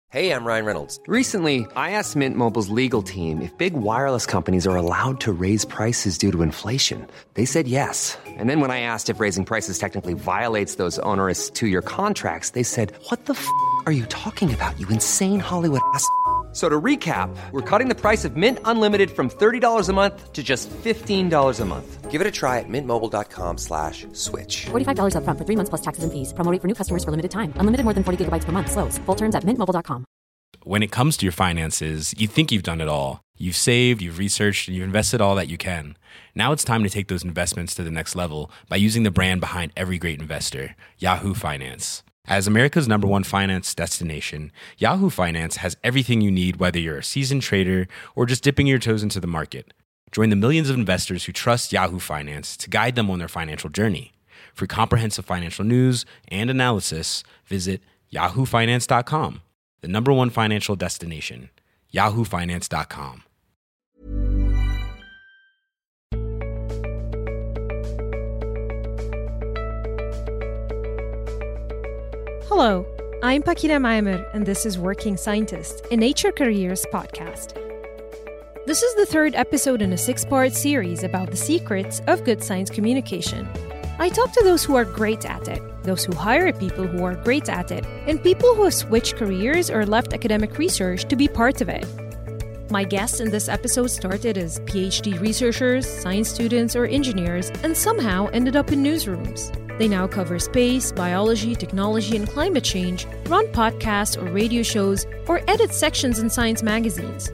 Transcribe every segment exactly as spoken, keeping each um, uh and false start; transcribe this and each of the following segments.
Hey, I'm Ryan Reynolds. Recently, I asked Mint Mobile's legal team if big wireless companies are allowed to raise prices due to inflation. They said yes. And then when I asked if raising prices technically violates those onerous two-year contracts, they said, what the f*** are you talking about, you insane Hollywood ass f- So to recap, we're cutting the price of Mint Unlimited from thirty dollars a month to just fifteen dollars a month. Give it a try at mintmobile.com slash switch. forty-five dollars up front for three months plus taxes and fees. Promo rate for new customers for limited time. Unlimited more than forty gigabytes per month. Slows full terms at mint mobile dot com. When it comes to your finances, you think you've done it all. You've saved, you've researched, and you've invested all that you can. Now it's time to take those investments to the next level by using the brand behind every great investor, Yahoo Finance. As America's number one finance destination, Yahoo Finance has everything you need, whether you're a seasoned trader or just dipping your toes into the market. Join the millions of investors who trust Yahoo Finance to guide them on their financial journey. For comprehensive financial news and analysis, visit yahoo finance dot com, the number one financial destination, yahoo finance dot com. Hello, I'm Pakira Maimer, and this is Working Scientist, a Nature Careers podcast. This is the third episode in a six-part series about the secrets of good science communication. I talk to those who are great at it, those who hire people who are great at it, and people who have switched careers or left academic research to be part of it. My guests in this episode started as PhD researchers, science students, or engineers, and somehow ended up in newsrooms. They now cover space, biology, technology, and climate change, run podcasts or radio shows, or edit sections in science magazines.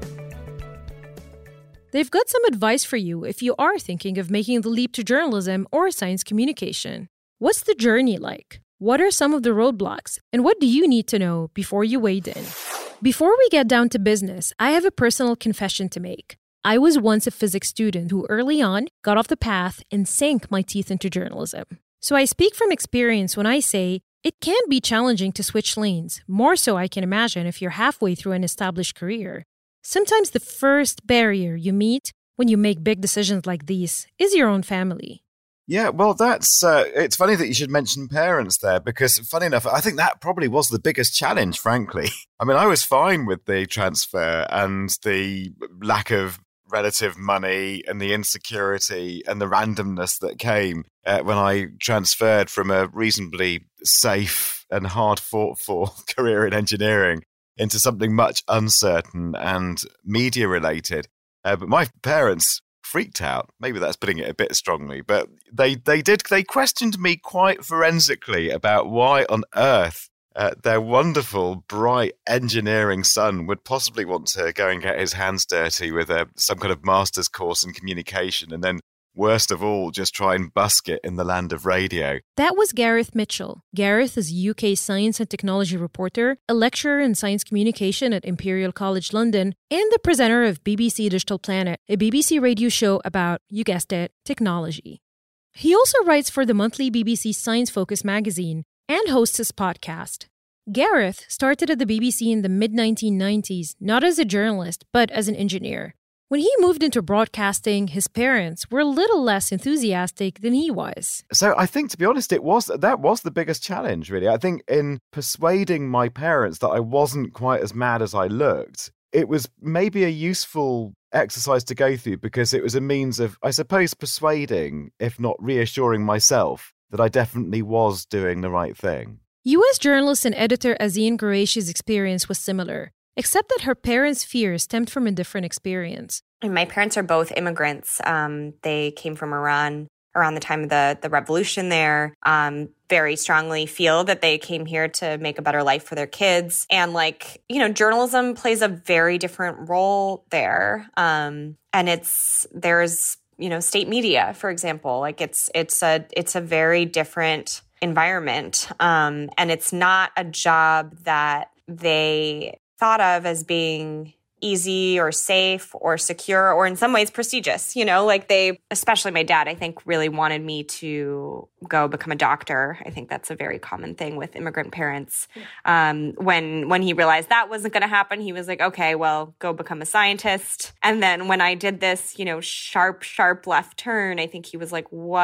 They've got some advice for you if you are thinking of making the leap to journalism or science communication. What's the journey like? What are some of the roadblocks? And what do you need to know before you wade in? Before we get down to business, I have a personal confession to make. I was once a physics student who early on got off the path and sank my teeth into journalism. So I speak from experience when I say it can be challenging to switch lanes, more so I can imagine if you're halfway through an established career. Sometimes the first barrier you meet when you make big decisions like these is your own family. Yeah, well, that's uh, it's funny that you should mention parents there, because funny enough, I think that probably was the biggest challenge, frankly. I mean, I was fine with the transfer and the lack of relative money and the insecurity and the randomness that came uh, when I transferred from a reasonably safe and hard fought for career in engineering into something much uncertain and media related. Uh, but my parents freaked out. Maybe that's putting it a bit strongly, but they, they did, they questioned me quite forensically about why on earth Uh, their wonderful, bright engineering son would possibly want to go and get his hands dirty with a, some kind of master's course in communication, and then, worst of all, just try and busk it in the land of radio. That was Gareth Mitchell. Gareth is a U K science and technology reporter, a lecturer in science communication at Imperial College London, and the presenter of B B C Digital Planet, a B B C radio show about, you guessed it, technology. He also writes for the monthly B B C Science Focus magazine and hosts his podcast. Gareth started at the B B C in the mid nineteen nineties, not as a journalist, but as an engineer. When he moved into broadcasting, his parents were a little less enthusiastic than he was. So I think, to be honest, it was that was the biggest challenge, really. I think in persuading my parents that I wasn't quite as mad as I looked, it was maybe a useful exercise to go through, because it was a means of, I suppose, persuading, if not reassuring myself, that I definitely was doing the right thing. U S journalist and editor Azine Qureishi's experience was similar, except that her parents' fears stemmed from a different experience. And my parents are both immigrants. Um, they came from Iran around the time of the, the revolution there, um, very strongly feel that they came here to make a better life for their kids. And like, you know, journalism plays a very different role there. Um, and it's, there's, you know, state media, for example, like it's, it's a, it's a very different environment. Um, and it's not a job that they thought of as being easy or safe or secure or in some ways prestigious. You know, like they, especially my dad, I think really wanted me to go become a doctor. I think that's a very common thing with immigrant parents. Um, when, when he realized that wasn't going to happen, he was like, okay, well, go become a scientist. And then when I did this, you know, sharp, sharp left turn, I think he was like, what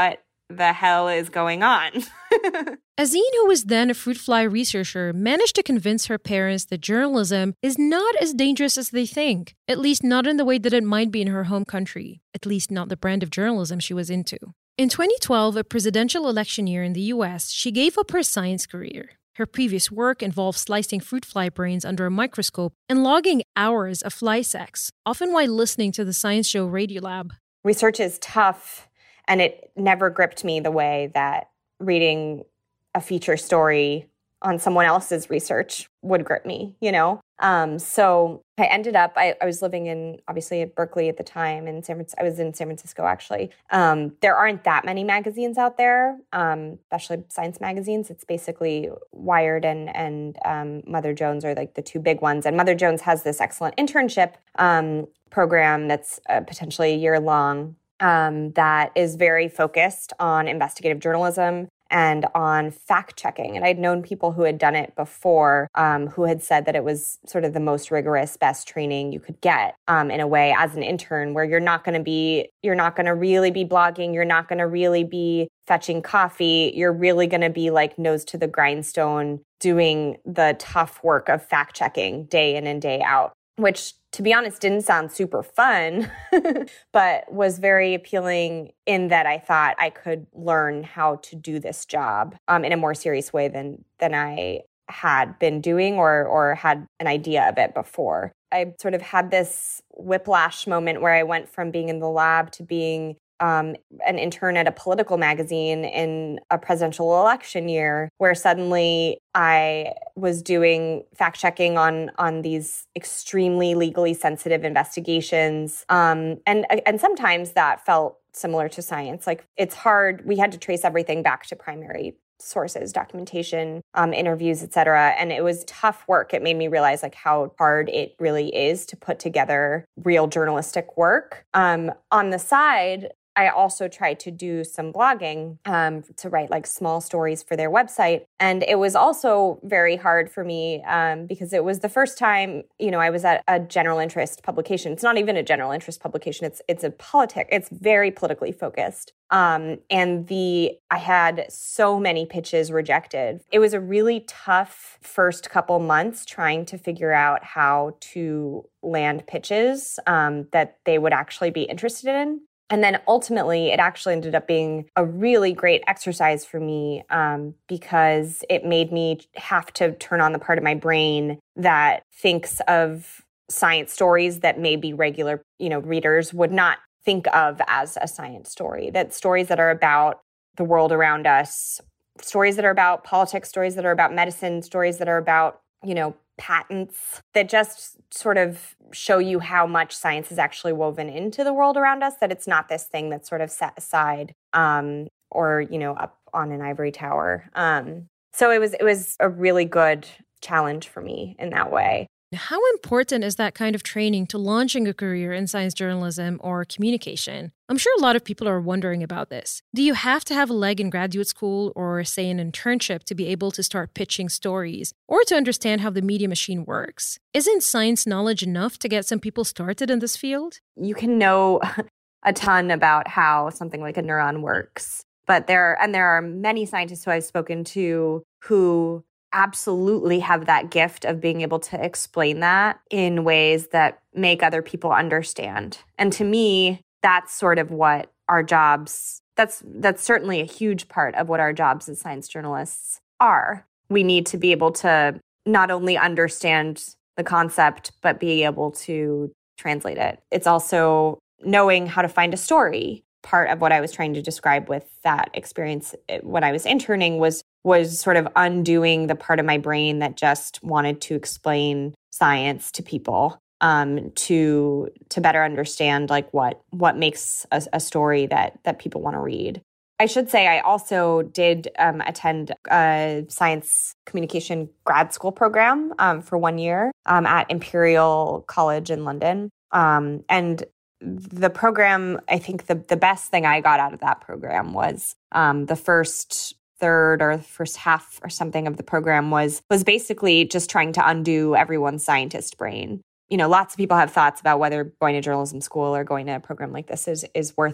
the hell is going on? Azine, who was then a fruit fly researcher, managed to convince her parents that journalism is not as dangerous as they think, at least not in the way that it might be in her home country, at least not the brand of journalism she was into. In twenty twelve, a presidential election year in the U S, she gave up her science career. Her previous work involved slicing fruit fly brains under a microscope and logging hours of fly sex, often while listening to the science show Radiolab. Research is tough, and it never gripped me the way that reading a feature story on someone else's research would grip me, you know? Um, so I ended up, I, I was living in, obviously, at Berkeley at the time, in San Francisco. I was in San Francisco, actually. Um, there aren't that many magazines out there, um, especially science magazines. It's basically Wired and, and um, Mother Jones are like the two big ones. And Mother Jones has this excellent internship um, program that's uh, potentially a year long um, that is very focused on investigative journalism and on fact-checking. And I'd known people who had done it before, um, who had said that it was sort of the most rigorous, best training you could get um, in a way as an intern, where you're not going to be, you're not going to really be blogging, you're not going to really be fetching coffee, you're really going to be like nose to the grindstone doing the tough work of fact-checking day in and day out, which, to be honest, didn't sound super fun, but was very appealing in that I thought I could learn how to do this job um, in a more serious way than than I had been doing or or had an idea of it before. I sort of had this whiplash moment where I went from being in the lab to being Um, an intern at a political magazine in a presidential election year, where suddenly I was doing fact-checking on on these extremely legally sensitive investigations. Um, and, and sometimes that felt similar to science. Like, it's hard. We had to trace everything back to primary sources, documentation, um, interviews, et cetera. And it was tough work. It made me realize like how hard it really is to put together real journalistic work. Um, on the side, I also tried to do some blogging um, to write like small stories for their website. And it was also very hard for me um, because it was the first time, you know, I was at a general interest publication. It's not even a general interest publication. It's it's a politic. It's very politically focused. Um, and the I had so many pitches rejected. It was a really tough first couple months trying to figure out how to land pitches um, that they would actually be interested in. And then ultimately, it actually ended up being a really great exercise for me um, because it made me have to turn on the part of my brain that thinks of science stories that maybe regular, you know, readers would not think of as a science story. That stories that are about the world around us, stories that are about politics, stories that are about medicine, stories that are about, you know, patents, that just sort of show you how much science is actually woven into the world around us, that it's not this thing that's sort of set aside um, or, you know, up on an ivory tower. Um, so it was it was a really good challenge for me in that way. How important is that kind of training to launching a career in science journalism or communication? I'm sure a lot of people are wondering about this. Do you have to have a leg in graduate school or, say, an internship to be able to start pitching stories or to understand how the media machine works? Isn't science knowledge enough to get some people started in this field? You can know a ton about how something like a neuron works, but there and there are many scientists who I've spoken to who absolutely have that gift of being able to explain that in ways that make other people understand. And to me, that's sort of what our jobs, that's that's certainly a huge part of what our jobs as science journalists are. We need to be able to not only understand the concept, but be able to translate it. It's also knowing how to find a story. Part of what I was trying to describe with that experience when I was interning was was sort of undoing the part of my brain that just wanted to explain science to people, um, to to better understand like what what makes a, a story that that people want to read. I should say I also did um, attend a science communication grad school program um, for one year um, at Imperial College in London, um, and the program, I think the, the best thing I got out of that program was um, the first third or the first half or something of the program was was basically just trying to undo everyone's scientist brain. You know, lots of people have thoughts about whether going to journalism school or going to a program like this is is worth it.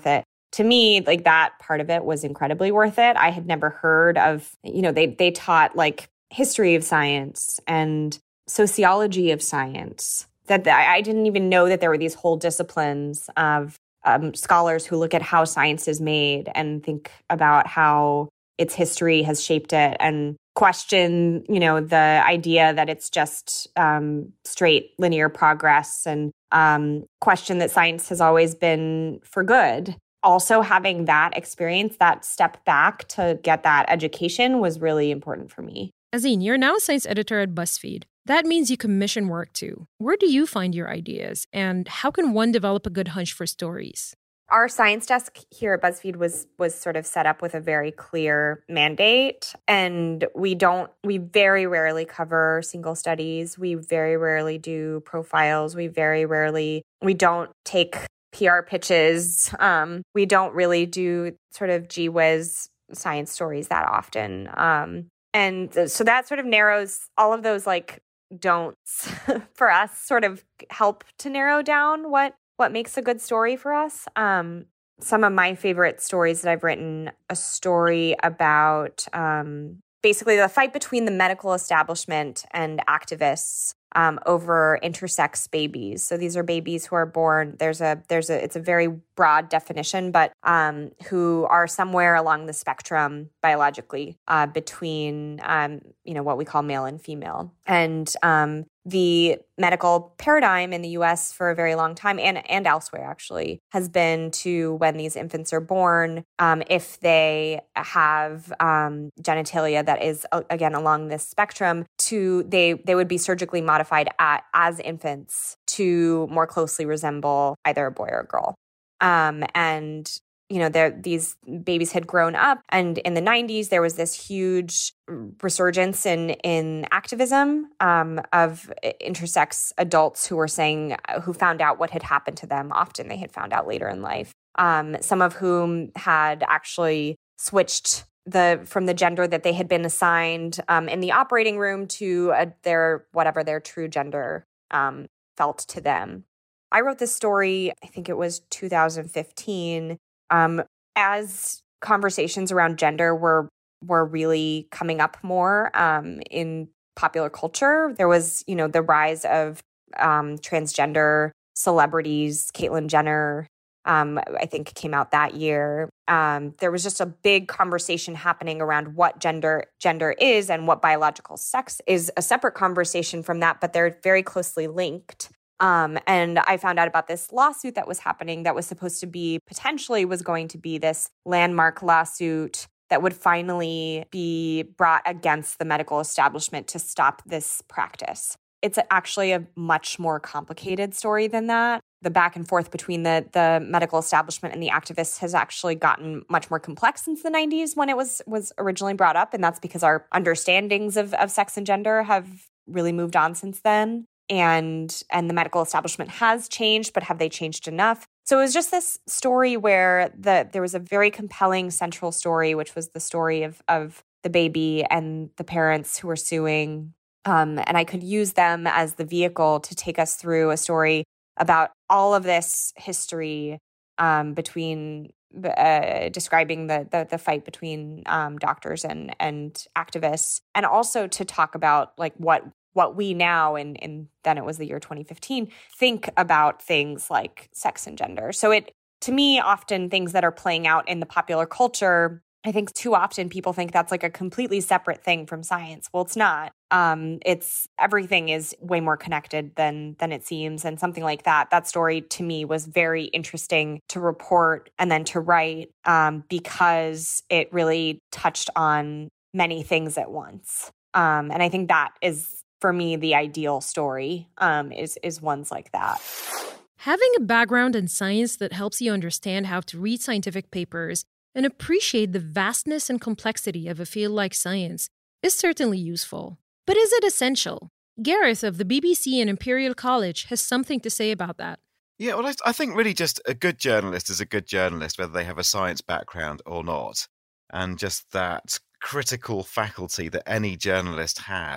to me, like that part of it was incredibly worth it. I had never heard of, you know, they they taught like history of science and sociology of science. That I didn't even know that there were these whole disciplines of um, scholars who look at how science is made and think about how its history has shaped it and question, you know, the idea that it's just um, straight linear progress and um, question that science has always been for good. Also having that experience, that step back to get that education was really important for me. Azine, you're now a science editor at BuzzFeed. That means you commission work too. Where do you find your ideas, and how can one develop a good hunch for stories? Our science desk here at BuzzFeed was was sort of set up with a very clear mandate, and we don't we very rarely cover single studies. We very rarely do profiles. We very rarely we don't take P R pitches. Um, we don't really do sort of gee whiz science stories that often. Um, and th- so that sort of narrows all of those like don'ts for us, sort of help to narrow down what what makes a good story for us. Um, some of my favorite stories that I've written, a story about um, basically the fight between the medical establishment and activists um, over intersex babies. So these are babies who are born, there's a, there's a, it's a very broad definition, but um, who are somewhere along the spectrum biologically uh, between, um, you know, what we call male and female. And um, the medical paradigm in the U S for a very long time, and, and elsewhere actually, has been to, when these infants are born, um, if they have um, genitalia that is, uh, again, along this spectrum, to they they would be surgically modified at, as infants to more closely resemble either a boy or a girl. Um, and you know, there these babies had grown up, and in the nineties there was this huge resurgence in in activism um, of intersex adults who were saying, who found out what had happened to them. Often they had found out later in life. Um, some of whom had actually switched the from the gender that they had been assigned um, in the operating room to a, their whatever their true gender um, felt to them. I wrote this story, I think it was two thousand fifteen. Um, as conversations around gender were were really coming up more um, in popular culture, there was, you know, the rise of um, transgender celebrities. Caitlyn Jenner, um, I think, came out that year. Um, there was just a big conversation happening around what gender gender is, and what biological sex is. A separate conversation from that, but they're very closely linked. Um, and I found out about this lawsuit that was happening that was supposed to be, potentially was going to be this landmark lawsuit that would finally be brought against the medical establishment to stop this practice. It's actually a much more complicated story than that. The back and forth between the, the medical establishment and the activists has actually gotten much more complex since the nineties when it was, was originally brought up. And that's because our understandings of, of sex and gender have really moved on since then. And and the medical establishment has changed, but have they changed enough? So it was just this story where the there was a very compelling central story, which was the story of of the baby and the parents who were suing. Um, and I could use them as the vehicle to take us through a story about all of this history um, between uh, describing the, the the fight between um, doctors and and activists, and also to talk about like what. what we now, and, and then it was the year twenty fifteen, think about things like sex and gender. So it, to me, often things that are playing out in the popular culture, I think too often people think that's like a completely separate thing from science. Well, it's not. Um, it's everything is way more connected than than it seems. And something like that, that story to me was very interesting to report and then to write um, because it really touched on many things at once. Um, and I think that is, for me, the ideal story um, is is ones like that. Having a background in science that helps you understand how to read scientific papers and appreciate the vastness and complexity of a field like science is certainly useful. But is it essential? Gareth of the B B C and Imperial College has something to say about that. Yeah, well, I, I think really just a good journalist is a good journalist, whether they have a science background or not. And just that critical faculty that any journalist has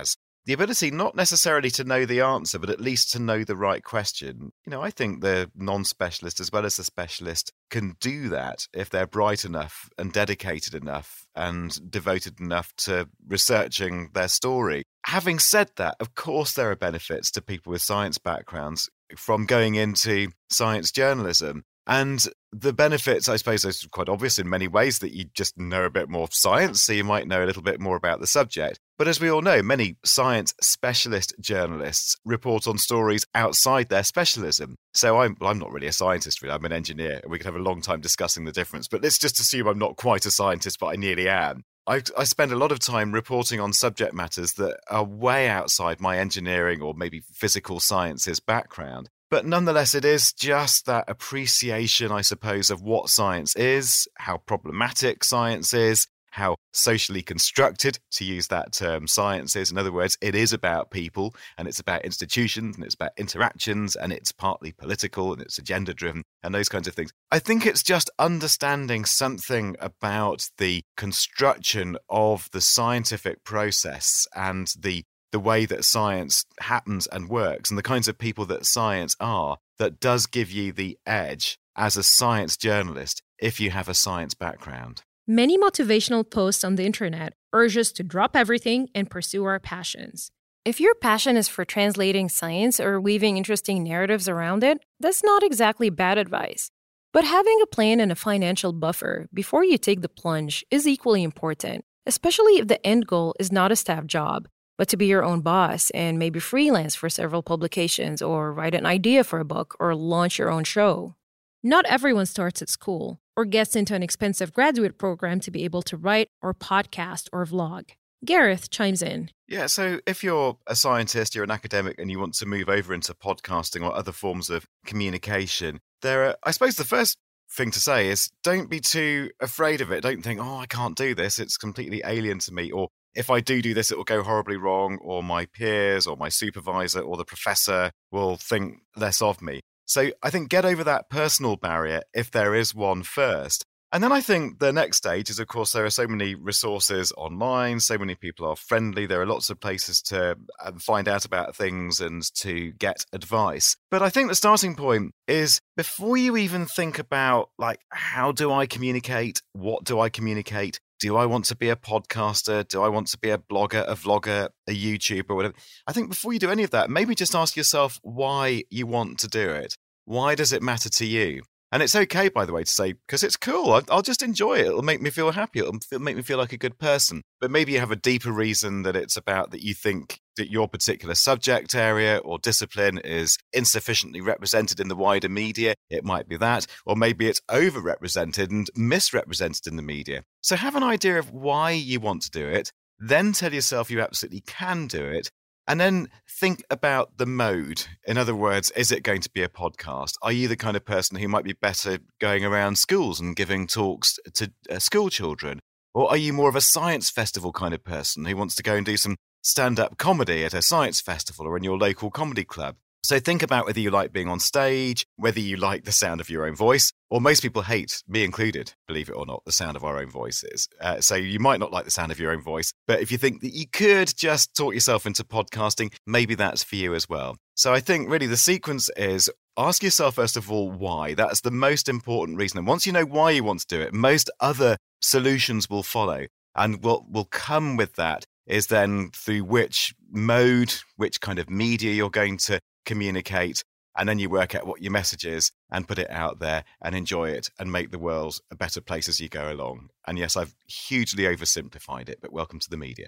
the ability not necessarily to know the answer, but at least to know the right question. You know, I think the non-specialist as well as the specialist can do that if they're bright enough and dedicated enough and devoted enough to researching their story. Having said that, of course, there are benefits to people with science backgrounds from going into science journalism. And the benefits, I suppose, are quite obvious in many ways, that you just know a bit more science, so you might know a little bit more about the subject. But as we all know, many science specialist journalists report on stories outside their specialism. So I'm, I'm not really a scientist, really. I'm an engineer, and we could have a long time discussing the difference. But let's just assume I'm not quite a scientist, but I nearly am. I, I spend a lot of time reporting on subject matters that are way outside my engineering or maybe physical sciences background. But nonetheless, it is just that appreciation, I suppose, of what science is, how problematic science is, how socially constructed, to use that term, science is. In other words, it is about people, and it's about institutions, and it's about interactions, and it's partly political, and it's agenda-driven, and those kinds of things. I think it's just understanding something about the construction of the scientific process and the the way that science happens and works and the kinds of people that science are, that does give you the edge as a science journalist if you have a science background. Many motivational posts on the internet urge us to drop everything and pursue our passions. If your passion is for translating science or weaving interesting narratives around it, that's not exactly bad advice. But having a plan and a financial buffer before you take the plunge is equally important, especially if the end goal is not a staff job, but to be your own boss and maybe freelance for several publications or write an idea for a book or launch your own show. Not everyone starts at school or gets into an expensive graduate program to be able to write or podcast or vlog. Gareth chimes in. Yeah, so if you're a scientist, you're an academic, and you want to move over into podcasting or other forms of communication, there are, I suppose the first thing to say is don't be too afraid of it. Don't think, oh, I can't do this. It's completely alien to me. Or if I do do this, it will go horribly wrong, or my peers or my supervisor or the professor will think less of me. So I think get over that personal barrier if there is one first. And then I think the next stage is, of course, there are so many resources online, so many people are friendly. There are lots of places to find out about things and to get advice. But I think the starting point is before you even think about, like, how do I communicate? What do I communicate? Do I want to be a podcaster? Do I want to be a blogger, a vlogger, a YouTuber, whatever? I think before you do any of that, maybe just ask yourself why you want to do it. Why does it matter to you? And it's okay, by the way, to say, because it's cool. I'll, I'll just enjoy it. It'll make me feel happy. It'll, it'll make me feel like a good person. But maybe you have a deeper reason that it's about that you think that your particular subject area or discipline is insufficiently represented in the wider media. It might be that. Or maybe it's overrepresented and misrepresented in the media. So have an idea of why you want to do it. Then tell yourself you absolutely can do it. And then think about the mode. In other words, is it going to be a podcast? Are you the kind of person who might be better going around schools and giving talks to uh, school children? Or are you more of a science festival kind of person who wants to go and do some stand-up comedy at a science festival or in your local comedy club? So think about whether you like being on stage, whether you like the sound of your own voice, or most people hate, me included, believe it or not, the sound of our own voices. Uh, so you might not like the sound of your own voice, but if you think that you could just talk yourself into podcasting, maybe that's for you as well. So I think really the sequence is ask yourself, first of all, why. That's the most important reason. And once you know why you want to do it, most other solutions will follow. And what will come with that is then through which mode, which kind of media you're going to communicate, and then you work out what your message is and put it out there and enjoy it and make the world a better place as you go along. And yes, I've hugely oversimplified it, but welcome to the media.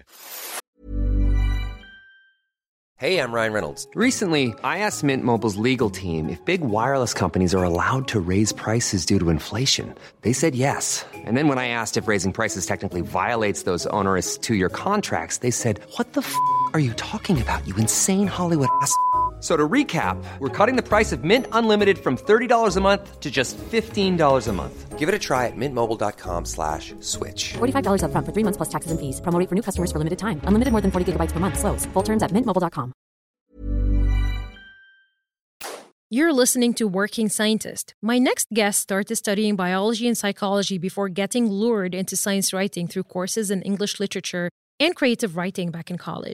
Hey, I'm Ryan Reynolds. Recently, I asked Mint Mobile's legal team if big wireless companies are allowed to raise prices due to inflation. They said yes. And then when I asked if raising prices technically violates those onerous two-year contracts, they said, "What the f*** are you talking about, you insane Hollywood ass f- So to recap, we're cutting the price of Mint Unlimited from thirty dollars a month to just fifteen dollars a month. Give it a try at mintmobile.com slash switch. forty-five dollars up front for three months plus taxes and fees. Promo rate for new customers for limited time. Unlimited more than forty gigabytes per month. Slows full terms at mint mobile dot com. You're listening to Working Scientist. My next guest started studying biology and psychology before getting lured into science writing through courses in English literature and creative writing back in college.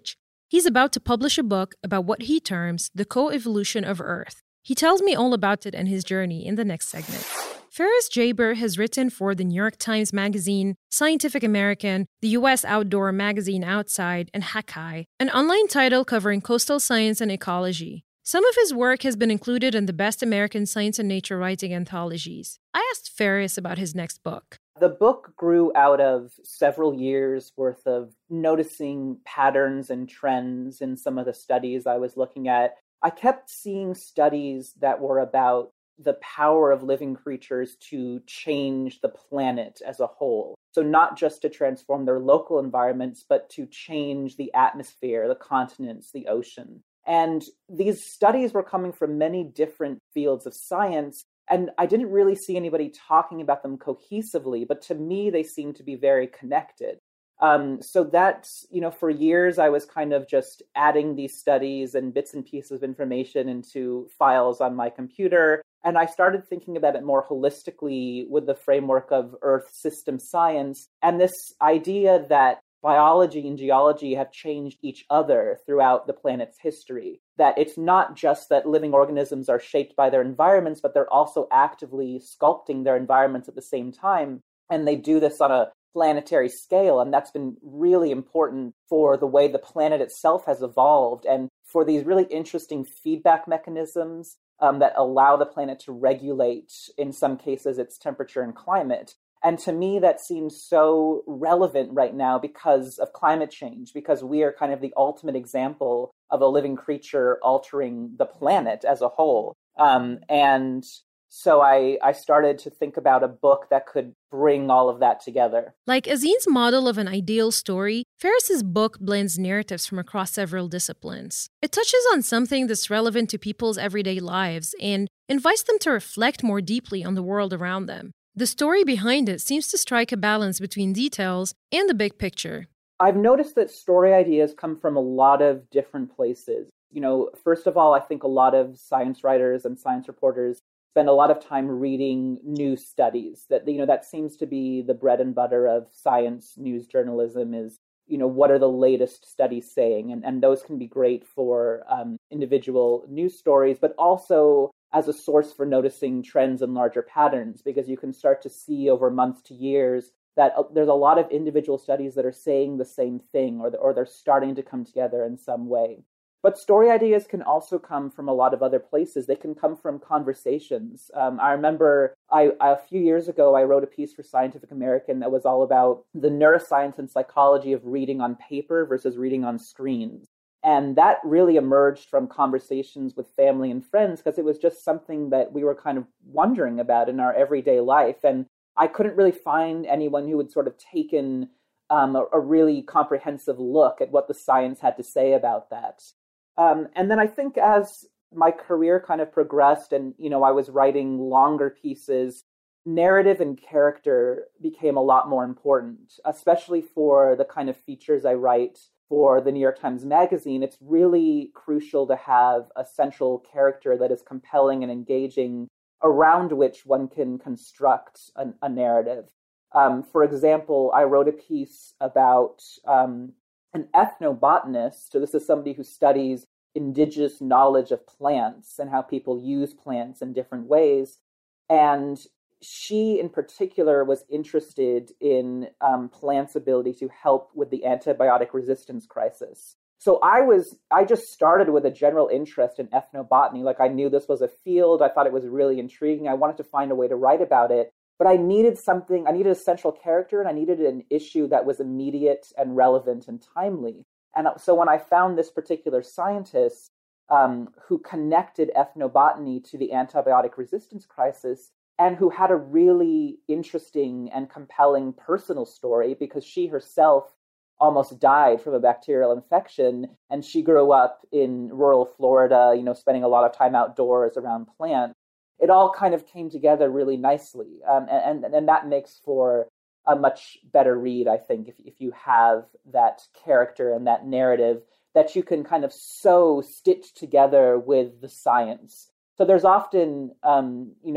He's about to publish a book about what he terms the co-evolution of Earth. He tells me all about it and his journey in the next segment. Ferris Jaber has written for the New York Times Magazine, Scientific American, the U S outdoor magazine Outside, and Hakai, an online title covering coastal science and ecology. Some of his work has been included in the Best American Science and Nature Writing anthologies. I asked Ferris about his next book. The book grew out of several years' worth of noticing patterns and trends in some of the studies I was looking at. I kept seeing studies that were about the power of living creatures to change the planet as a whole. So not just to transform their local environments, but to change the atmosphere, the continents, the ocean. And these studies were coming from many different fields of science, and I didn't really see anybody talking about them cohesively, but to me, they seemed to be very connected. Um, so that's, you know, for years, I was kind of just adding these studies and bits and pieces of information into files on my computer. And I started thinking about it more holistically with the framework of Earth system science and this idea that biology and geology have changed each other throughout the planet's history. That it's not just that living organisms are shaped by their environments, but they're also actively sculpting their environments at the same time. And they do this on a planetary scale. And that's been really important for the way the planet itself has evolved and for these really interesting feedback mechanisms um, that allow the planet to regulate, in some cases, its temperature and climate. And to me, that seems so relevant right now because of climate change, because we are kind of the ultimate example of a living creature altering the planet as a whole. Um, and so I, I started to think about a book that could bring all of that together. Like Azine's model of an ideal story, Ferris's book blends narratives from across several disciplines. It touches on something that's relevant to people's everyday lives and invites them to reflect more deeply on the world around them. The story behind it seems to strike a balance between details and the big picture. I've noticed that story ideas come from a lot of different places. You know, first of all, I think a lot of science writers and science reporters spend a lot of time reading news studies. That, you know, that seems to be the bread and butter of science news journalism is, you know, what are the latest studies saying? And, and those can be great for um, individual news stories, but also as a source for noticing trends and larger patterns, because you can start to see over months to years that uh, there's a lot of individual studies that are saying the same thing, or, the, or they're starting to come together in some way. But story ideas can also come from a lot of other places. They can come from conversations. Um, I remember I, a few years ago, I wrote a piece for Scientific American that was all about the neuroscience and psychology of reading on paper versus reading on screens. And that really emerged from conversations with family and friends because it was just something that we were kind of wondering about in our everyday life. And I couldn't really find anyone who had sort of taken um, a, a really comprehensive look at what the science had to say about that. Um, and then I think as my career kind of progressed and, you know, I was writing longer pieces, narrative and character became a lot more important, especially for the kind of features I write for the New York Times Magazine. It's really crucial to have a central character that is compelling and engaging around which one can construct a, a narrative. Um, for example, I wrote a piece about um, an ethnobotanist. So this is somebody who studies indigenous knowledge of plants and how people use plants in different ways. And she, in particular, was interested in um, plants' ability to help with the antibiotic resistance crisis. So I was, I just started with a general interest in ethnobotany. Like I knew this was a field. I thought it was really intriguing. I wanted to find a way to write about it. But I needed something, I needed a central character, and I needed an issue that was immediate and relevant and timely. And so when I found this particular scientist um, who connected ethnobotany to the antibiotic resistance crisis, and who had a really interesting and compelling personal story because she herself almost died from a bacterial infection, and she grew up in rural Florida, you know, spending a lot of time outdoors around plants. It all kind of came together really nicely, um, and, and and that makes for a much better read, I think, if if you have that character and that narrative that you can kind of so stitch together with the science. So there's often, um, you know,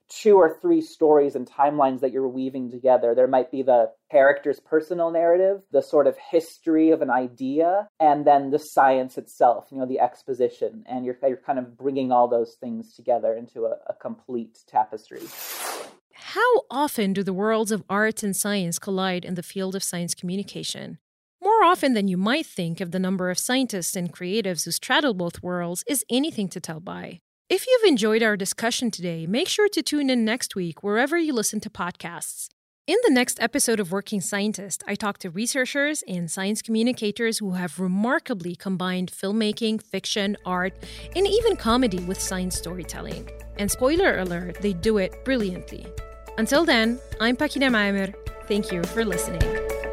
two or three stories and timelines that you're weaving together. There might be the character's personal narrative, the sort of history of an idea, and then the science itself, you know, the exposition. And you're, you're kind of bringing all those things together into a, a complete tapestry. How often do the worlds of art and science collide in the field of science communication? More often than you might think if the number of scientists and creatives who straddle both worlds is anything to tell by. If you've enjoyed our discussion today, make sure to tune in next week wherever you listen to podcasts. In the next episode of Working Scientist, I talk to researchers and science communicators who have remarkably combined filmmaking, fiction, art, and even comedy with science storytelling. And spoiler alert, they do it brilliantly. Until then, I'm Pakina Maimer. Thank you for listening.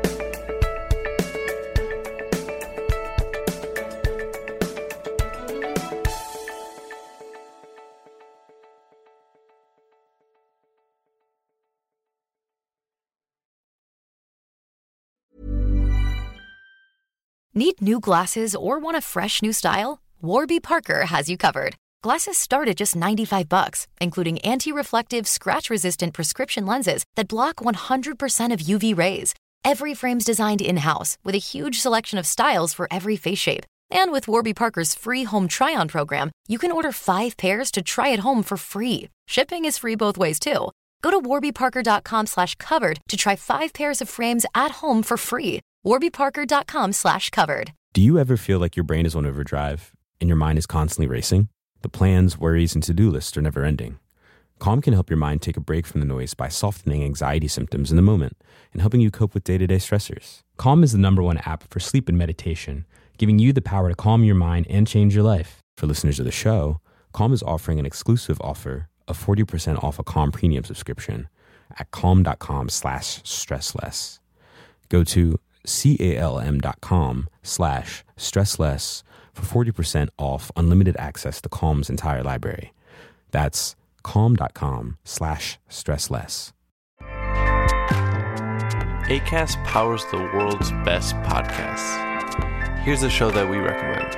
Need new glasses or want a fresh new style? Warby Parker has you covered. Glasses start at just ninety-five bucks, including anti-reflective, scratch-resistant prescription lenses that block one hundred percent of U V rays. Every frame's designed in-house with a huge selection of styles for every face shape. And with Warby Parker's free home try-on program, you can order five pairs to try at home for free. Shipping is free both ways, too. Go to warbyparker.com slash covered to try five pairs of frames at home for free. warbyparker.com slash covered. Do you ever feel like your brain is on overdrive and your mind is constantly racing? The plans, worries, and to-do lists are never ending. Calm can help your mind take a break from the noise by softening anxiety symptoms in the moment and helping you cope with day-to-day stressors. Calm is the number one app for sleep and meditation, giving you the power to calm your mind and change your life. For listeners of the show, Calm is offering an exclusive offer of forty percent off a Calm premium subscription at calm.com slash stressless. Go to calm.com slash stressless for forty percent off unlimited access to Calm's entire library. That's calm.com slash stressless. Acast powers the world's best podcasts. Here's a show that we recommend.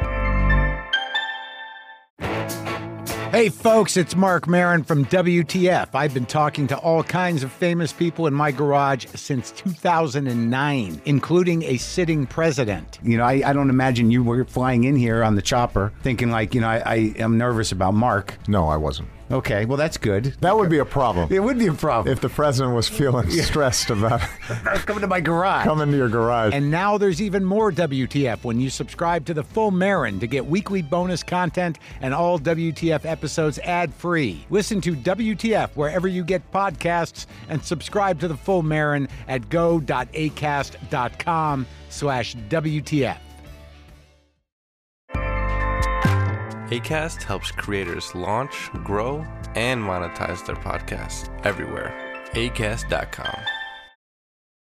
Hey folks, it's Mark Maron from W T F. I've been talking to all kinds of famous people in my garage since two thousand nine, including a sitting president. You know, I, I don't imagine you were flying in here on the chopper thinking like, you know, I, I am nervous about Mark. No, I wasn't. Okay, well, that's good. That would be a problem. It would be a problem. If the president was feeling stressed about coming to my garage. Coming to your garage. And now there's even more W T F when you subscribe to the Full Marin to get weekly bonus content and all W T F episodes ad-free. Listen to W T F wherever you get podcasts and subscribe to the Full Marin at go.acast.com slash WTF. Acast helps creators launch, grow, and monetize their podcasts everywhere. acast dot com.